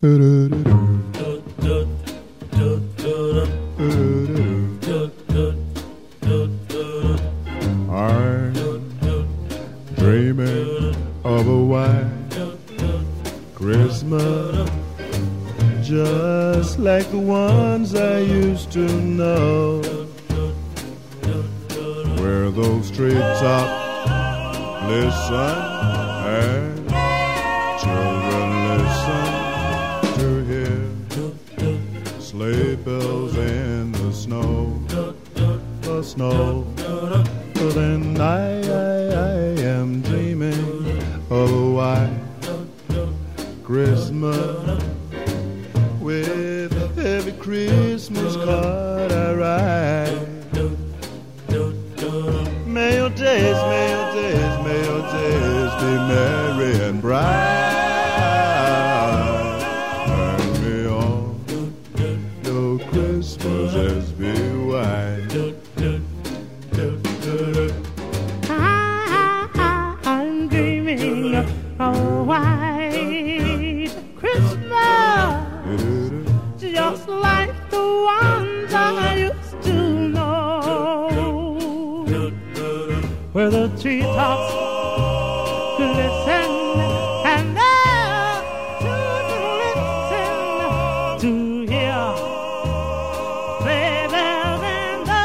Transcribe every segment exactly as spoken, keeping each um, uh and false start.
dreaming of a white Christmas, just like the ones I used to know, where those treetops listen and children listen to hear sleigh bells in the snow, the snow. But then I, I, I am dreaming of a white Christmas, with every Christmas card I write. May your days, may your days, may your days be merry and bright, and may all your Christmases be white. I'm dreaming of a white Christmas, just like the ones I used to know, where the treetops glisten and the children listen to hear sleigh bells in the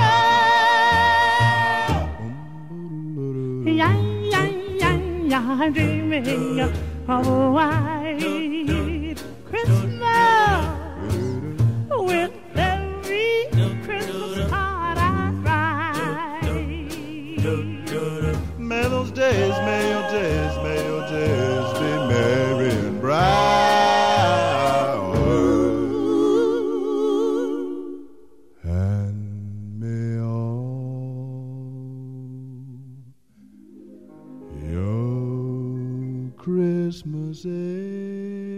snow. Yeah, yeah, yeah, yeah, I'm dreaming of a white Christmas, with every Christmas card I write. May those days, may your days, may your days be merry and bright, and may all your Christmases